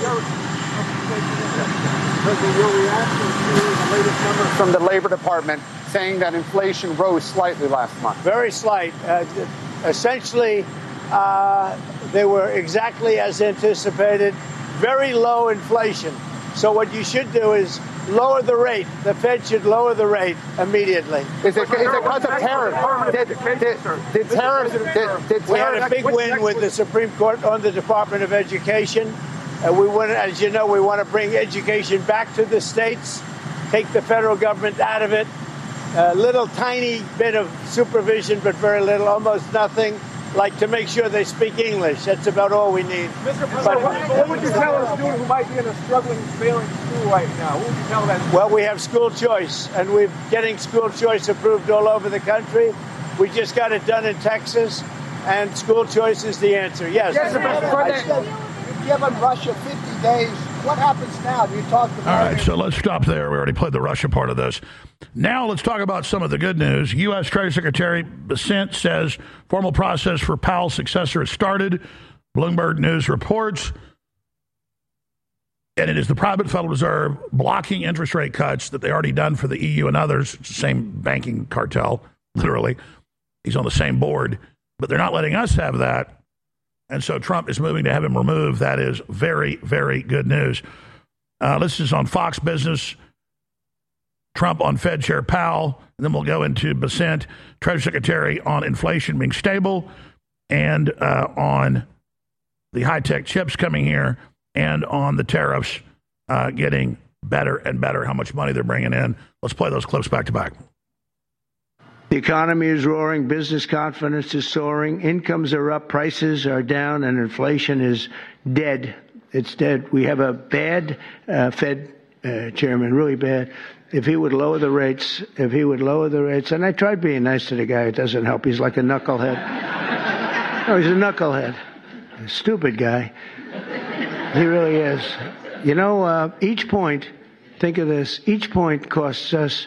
your reaction to the latest numbers from the Labor Department saying that inflation rose slightly last month? Very slight. Essentially, they were exactly as anticipated. Very low inflation. So what you should do is lower the rate. The Fed should lower the rate immediately. Is it because of tariffs? Did tariffs? We had a big win with the Supreme Court on the Department of Education. We want, as you know, we want to bring education back to the states, take the federal government out of it. A little tiny bit of supervision, but very little, almost nothing. Like to make sure they speak English. That's about all we need. Mr. President, what would you tell a student who might be in a struggling, failing school right now? What would you tell that? Well, we have school choice, and we're getting school choice approved all over the country. We just got it done in Texas, and school choice is the answer. Yes. Mr. President, you've given Russia 50 days. What happens now? Do you talk to? All right, so let's stop there. We already played the Russia part of this. Now let's talk about some of the good news. U.S. Treasury Secretary Bessent says formal process for Powell's successor has started. Bloomberg News reports. And it is the private Federal Reserve blocking interest rate cuts that they already done for the EU and others. It's the same banking cartel, literally. He's on the same board. But they're not letting us have that. And so Trump is moving to have him removed. That is very, very good news. This is on Fox Business. Trump on Fed Chair Powell. And then we'll go into Bessent, Treasury Secretary, on inflation being stable and on the high-tech chips coming here and on the tariffs getting better and better, how much money they're bringing in. Let's play those clips back to back. The economy is roaring, business confidence is soaring, incomes are up, prices are down, and inflation is dead. It's dead. We have a bad Fed chairman, really bad. If he would lower the rates, and I tried being nice to the guy, it doesn't help. He's like a knucklehead. No, he's a knucklehead. A stupid guy. He really is. You know, each point, think of this, each point costs us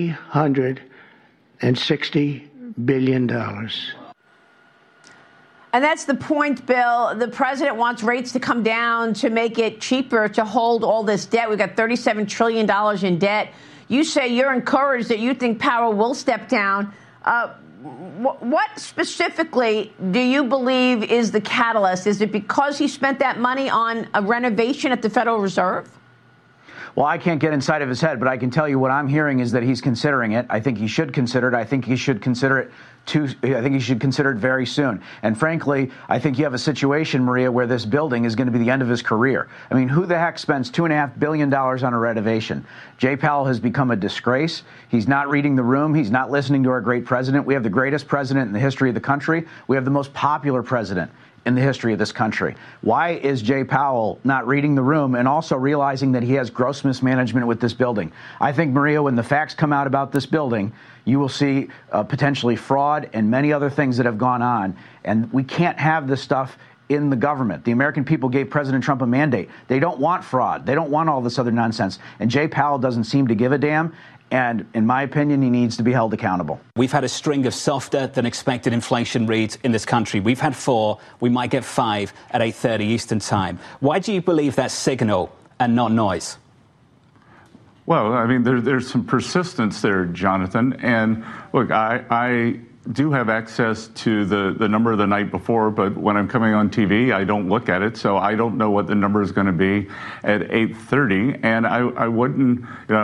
$360 billion. And that's the point, Bill. The president wants rates to come down to make it cheaper to hold all this debt. We've got $37 trillion in debt. You say you're encouraged that you think Powell will step down. What specifically do you believe is the catalyst? Is it because he spent that money on a renovation at the Federal Reserve? Well, I can't get inside of his head, but I can tell you what I'm hearing is that he's considering it. I think he should consider it. I think he should consider it very soon. And frankly, I think you have a situation, Maria, where this building is going to be the end of his career. I mean, who the heck spends $2.5 billion on a renovation? Jay Powell has become a disgrace. He's not reading the room. He's not listening to our great president. We have the greatest president in the history of the country. We have the most popular president in the history of this country. Why is Jay Powell not reading the room and also realizing that he has gross mismanagement with this building? I think, Maria, when the facts come out about this building, you will see potentially fraud and many other things that have gone on. And we can't have this stuff in the government. The American people gave President Trump a mandate. They don't want fraud. They don't want all this other nonsense. And Jay Powell doesn't seem to give a damn. And in my opinion, he needs to be held accountable. We've had a string of softer than expected inflation reads in this country. We've had 4. We might get 5 at 8:30 Eastern time. Why do you believe that's signal and not noise? Well, I mean, there's some persistence there, Jonathan. And look, I do have access to the number the night before, but when I'm coming on TV, I don't look at it, so I don't know what the number is going to be at 8:30. And I wouldn't,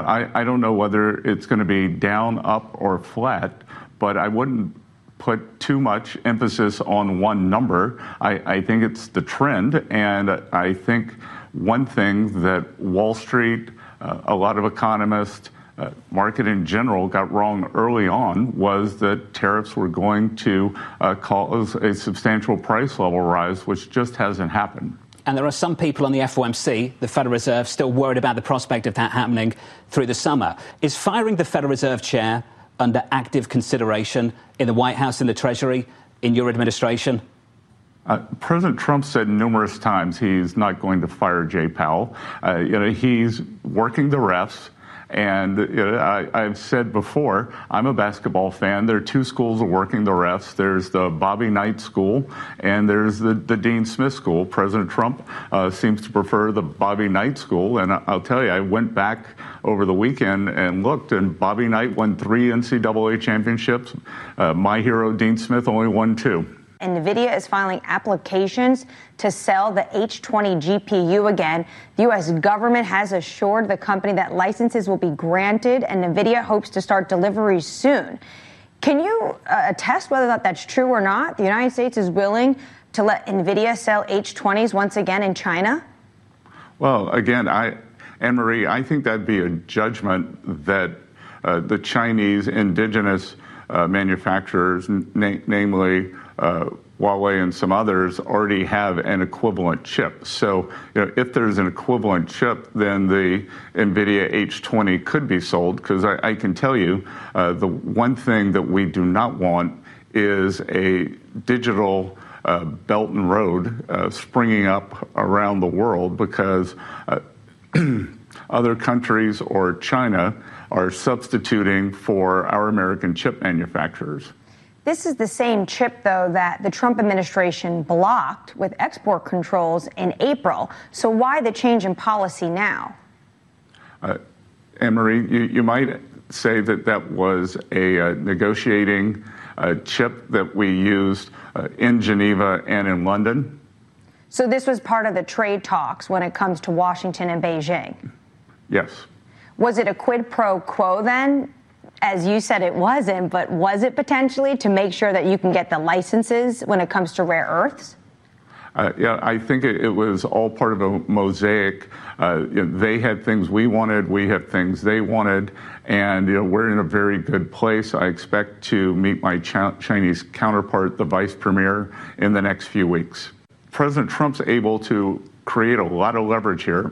I don't know whether it's going to be down, up, or flat, but I wouldn't put too much emphasis on one number. I think it's the trend, and I think one thing that Wall Street, a lot of economists, market in general got wrong early on was that tariffs were going to cause a substantial price level rise, which just hasn't happened. And there are some people on the FOMC, the Federal Reserve, still worried about the prospect of that happening through the summer. Is firing the Federal Reserve chair under active consideration in the White House and the Treasury in your administration? President Trump said numerous times he's not going to fire Jay Powell. He's working the refs. And I've said before, I'm a basketball fan. There are 2 schools of working the refs. There's the Bobby Knight School, and there's the Dean Smith School. President Trump seems to prefer the Bobby Knight School. And I'll tell you, I went back over the weekend and looked, and Bobby Knight won 3 NCAA championships. My hero, Dean Smith, only won 2. NVIDIA is filing applications to sell the H20 GPU again. The U.S. government has assured the company that licenses will be granted, and NVIDIA hopes to start deliveries soon. Can you attest whether or not that's true or not? The United States is willing to let NVIDIA sell H20s once again in China? Well, again, Anne-Marie, I think that'd be a judgment that the Chinese indigenous manufacturers, namely Huawei and some others, already have an equivalent chip. So if there's an equivalent chip, then the NVIDIA H20 could be sold, because I can tell you the one thing that we do not want is a digital Belt and Road springing up around the world, because other countries or China are substituting for our American chip manufacturers. This is the same chip, though, that the Trump administration blocked with export controls in April. So why the change in policy now? Anne-Marie, you might say that that was a negotiating chip that we used in Geneva and in London. So this was part of the trade talks when it comes to Washington and Beijing? Yes. Was it a quid pro quo then? As you said, it wasn't, but was it potentially to make sure that you can get the licenses when it comes to rare earths? Yeah, I think it was all part of a mosaic. They had things we wanted, we had things they wanted, and we're in a very good place. I expect to meet my Chinese counterpart, the vice premier, in the next few weeks. President Trump's able to create a lot of leverage here,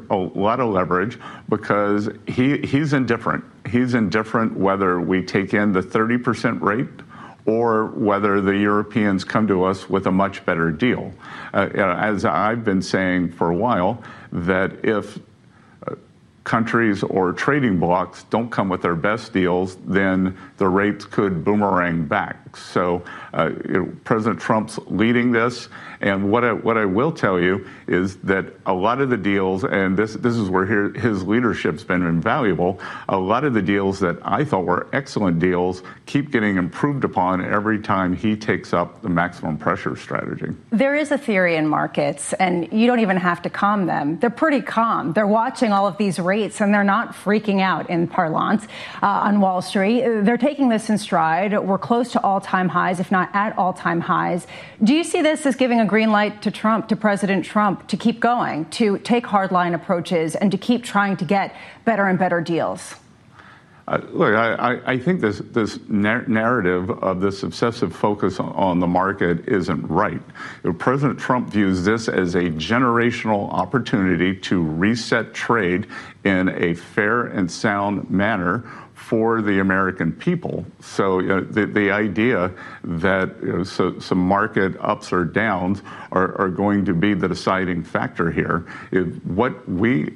because he's indifferent. He's indifferent whether we take in the 30% rate or whether the Europeans come to us with a much better deal. As I've been saying for a while, that if countries or trading blocs don't come with their best deals, then the rates could boomerang back. So President Trump's leading this. And what I will tell you is that a lot of the deals, and this is where his leadership's been invaluable, a lot of the deals that I thought were excellent deals keep getting improved upon every time he takes up the maximum pressure strategy. There is a theory in markets, and you don't even have to calm them. They're pretty calm. They're watching all of these rates, and they're not freaking out in parlance on Wall Street. They're taking this in stride. We're close to all-time highs, if not at all-time highs. Do you see this as giving a green light to Trump, to President Trump, to keep going, to take hardline approaches, and to keep trying to get better and better deals? Look, I think this narrative of this obsessive focus on the market isn't right. President Trump views this as a generational opportunity to reset trade in a fair and sound manner for the American people. So the idea that some market ups or downs are going to be the deciding factor here is what we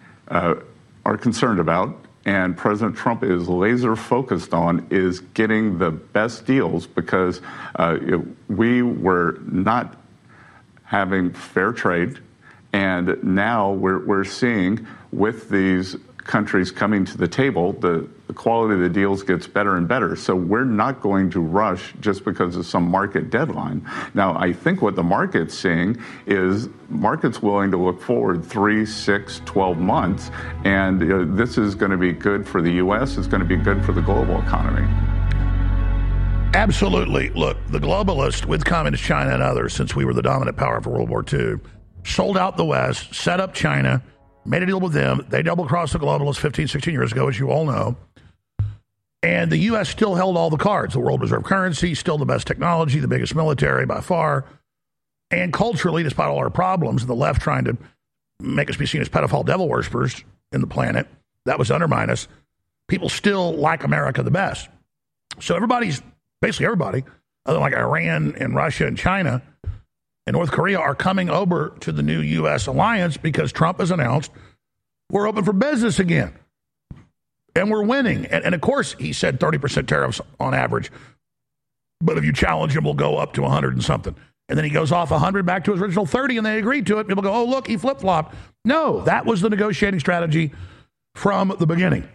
are concerned about, and President Trump is laser focused on, is getting the best deals, because we were not having fair trade, and now we're seeing with these countries coming to the table, the quality of the deals gets better and better. So we're not going to rush just because of some market deadline. Now, I think what the market's seeing is market's willing to look forward 3, 6, 12 months, and this is going to be good for the U.S., it's going to be good for the global economy. Absolutely. Look, the globalists with Communist China and others, since we were the dominant power for World War II, sold out the West, set up China, made a deal with them. They double-crossed the globalists 15, 16 years ago, as you all know. And the U.S. still held all the cards. The world reserve currency, still the best technology, the biggest military by far. And culturally, despite all our problems, the left trying to make us be seen as pedophile devil worshippers in the planet, that was to undermine us, people still like America the best. So basically everybody, other than like Iran and Russia and China and North Korea, are coming over to the new U.S. alliance because Trump has announced we're open for business again. And we're winning. And of course, he said 30% tariffs on average. But if you challenge him, we'll go up to 100 and something. And then he goes off 100 back to his original 30, and they agreed to it. People go, oh, look, he flip-flopped. No, that was the negotiating strategy from the beginning.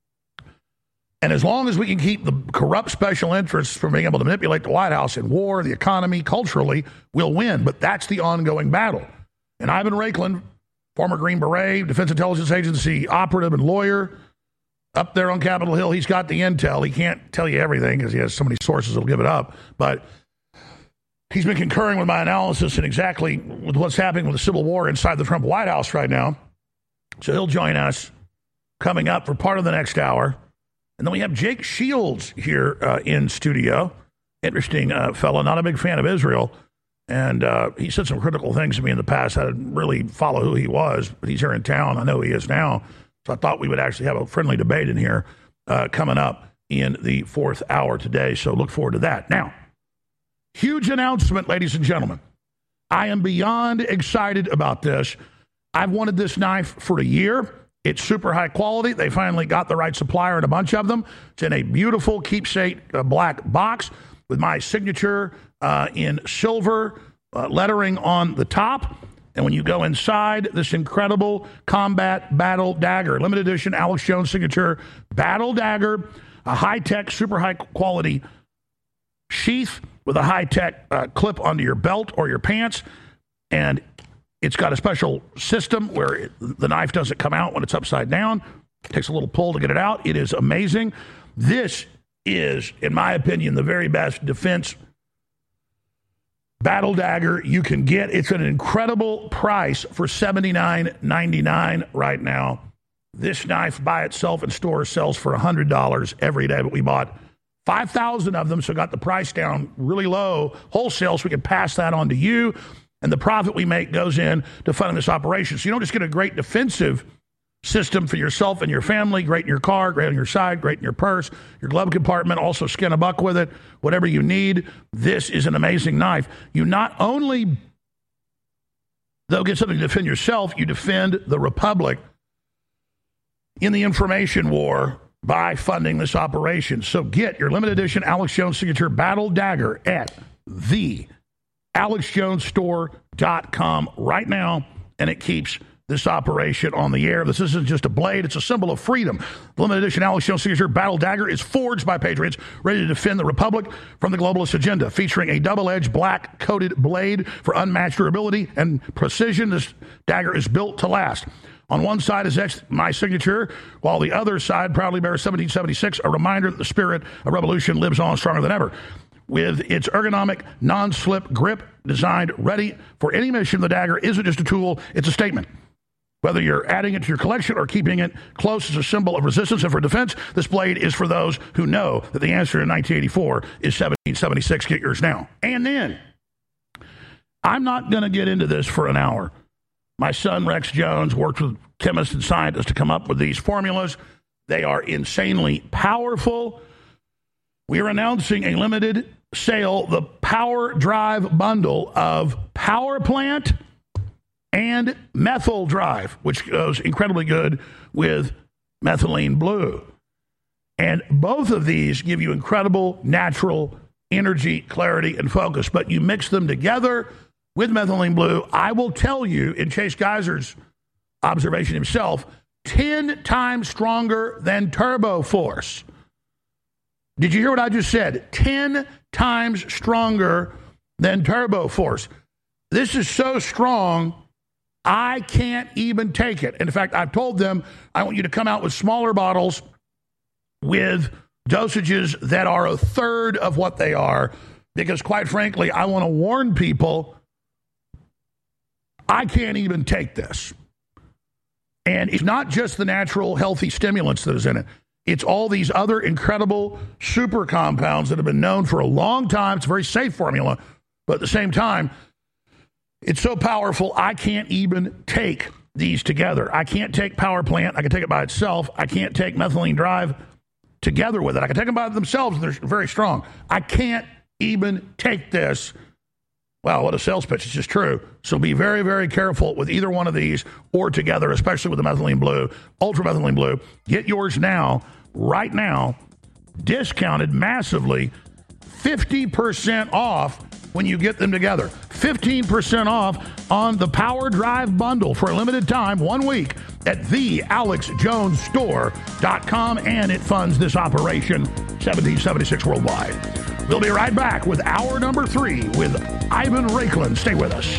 And as long as we can keep the corrupt special interests from being able to manipulate the White House in war, the economy, culturally, we'll win. But that's the ongoing battle. And Ivan Raiklin, former Green Beret, Defense Intelligence Agency operative and lawyer, up there on Capitol Hill, he's got the intel. He can't tell you everything because he has so many sources that'll give it up. But he's been concurring with my analysis and exactly with what's happening with the Civil War inside the Trump White House right now. So he'll join us coming up for part of the next hour. And then we have Jake Shields here in studio. Interesting fellow, not a big fan of Israel. And he said some critical things to me in the past. I didn't really follow who he was, but he's here in town. I know he is now. So I thought we would actually have a friendly debate in here coming up in the fourth hour today. So look forward to that. Now, huge announcement, ladies and gentlemen. I am beyond excited about this. I've wanted this knife for a year. It's super high quality. They finally got the right supplier and a bunch of them. It's in a beautiful keepsake black box with my signature in silver lettering on the top. And when you go inside, this incredible combat battle dagger, limited edition Alex Jones signature battle dagger, a high-tech, super high-quality sheath with a high-tech clip under your belt or your pants. And it's got a special system where the knife doesn't come out when it's upside down. It takes a little pull to get it out. It is amazing. This is, in my opinion, the very best defense battle dagger you can get. It's an incredible price for $79.99 right now. This knife by itself in stores sells for $100 every day, but we bought 5,000 of them, so got the price down really low wholesale so we can pass that on to you. And the profit we make goes in to funding this operation. So you don't just get a great defensive system for yourself and your family, great in your car, great on your side, great in your purse, your glove compartment, also skin a buck with it, whatever you need. This is an amazing knife. You not only, though, get something to defend yourself, you defend the Republic in the information war by funding this operation. So get your limited edition Alex Jones signature battle dagger at thealexjonesstore.com right now, and it keeps this operation on the air. This isn't just a blade, it's a symbol of freedom. The limited edition Alex Jones signature battle dagger is forged by patriots ready to defend the Republic from the globalist agenda, featuring a double-edged black-coated blade for unmatched durability and precision. This dagger is built to last. On one side is my signature, while the other side proudly bears 1776, a reminder that the spirit of revolution lives on stronger than ever. With its ergonomic, non-slip grip designed ready for any mission, the dagger isn't just a tool, it's a statement. Whether you're adding it to your collection or keeping it close as a symbol of resistance and for defense, this blade is for those who know that the answer in 1984 is 1776. Get yours now. And then, I'm not going to get into this for an hour. My son, Rex Jones, worked with chemists and scientists to come up with these formulas. They are insanely powerful. We are announcing a limited sale, the Power Drive bundle of Power Plant and Methyl Drive, which goes incredibly good with methylene blue. And both of these give you incredible natural energy, clarity, and focus. But you mix them together with methylene blue, I will tell you, in Chase Geyser's observation himself, 10 times stronger than Turbo Force. Did you hear what I just said? 10 times stronger than Turbo Force. This is so strong, I can't even take it. In fact, I've told them I want you to come out with smaller bottles with dosages that are a third of what they are, because quite frankly, I want to warn people, I can't even take this. And it's not just the natural healthy stimulants that is in it. It's all these other incredible super compounds that have been known for a long time. It's a very safe formula, but at the same time, it's so powerful, I can't even take these together. I can't take Power Plant. I can take it by itself. I can't take Methylene Drive together with it. I can take them by themselves, and they're very strong. I can't even take this. Wow, what a sales pitch. It's just true. So be very, very careful with either one of these or together, especially with the methylene blue, ultra methylene blue. Get yours now, right now, discounted massively, 50% off when you get them together. 15% off on the Power Drive bundle for a limited time, 1 week, at thealexjonesstore.com, and it funds this operation, 1776 worldwide. We'll be right back with hour number 3 with Ivan Raiklin. Stay with us.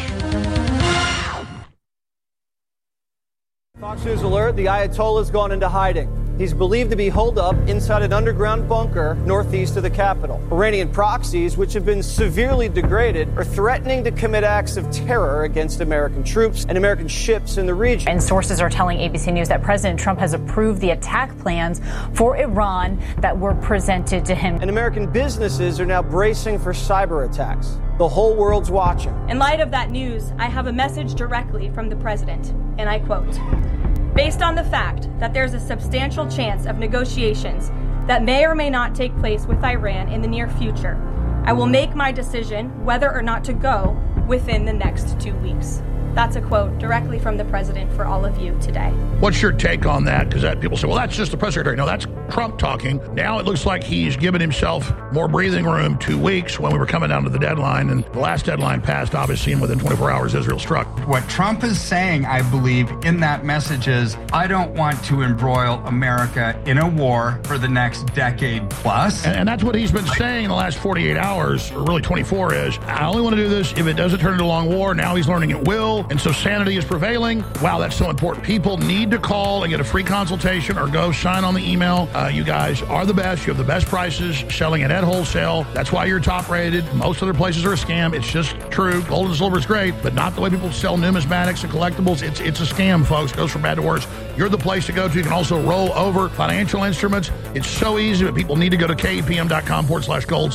Fox News alert, the Ayatollah's gone into hiding. He's believed to be holed up inside an underground bunker northeast of the capital. Iranian proxies, which have been severely degraded, are threatening to commit acts of terror against American troops and American ships in the region. And sources are telling ABC News that President Trump has approved the attack plans for Iran that were presented to him. And American businesses are now bracing for cyber attacks. The whole world's watching. In light of that news, I have a message directly from the president, and I quote, "Based on the fact that there's a substantial chance of negotiations that may or may not take place with Iran in the near future, I will make my decision whether or not to go within the next 2 weeks." That's a quote directly from the president for all of you today. What's your take on that? Because people say, well, that's just the press secretary. No, that's Trump talking. Now it looks like he's given himself more breathing room, 2 weeks when we were coming down to the deadline. And the last deadline passed, obviously, and within 24 hours, Israel struck. What Trump is saying, I believe, in that message is, I don't want to embroil America in a war for the next decade plus. And that's what he's been saying in the last 48 hours, or really 24, is, I only want to do this if it doesn't turn into a long war. Now he's learning it will. And so sanity is prevailing. Wow, that's so important. People need to call and get a free consultation or go sign on the email. You guys are the best. You have the best prices selling it at wholesale. That's why you're top rated. Most other places are a scam. It's just true. Gold and silver is great, but not the way people sell numismatics and collectibles. It's a scam, folks. It goes from bad to worse. You're the place to go to. You can also roll over financial instruments. It's so easy, but people need to go to KEPM.com/gold,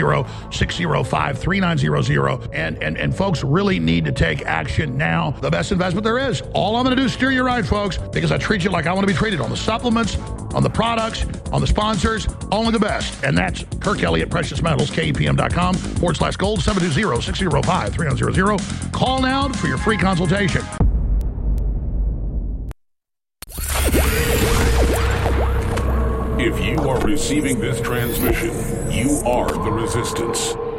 720-605-3900. And folks really need to take action now. The best investment there is. All I'm going to do is steer you right, folks, because I treat you like I want to be treated on the supplements, on the products, on the sponsors, only the best. And that's Kirk Elliott, Precious Metals, KEPM.com/gold, 720-605-3900. Call now for your free consultation. If you are receiving this transmission, you are the resistance.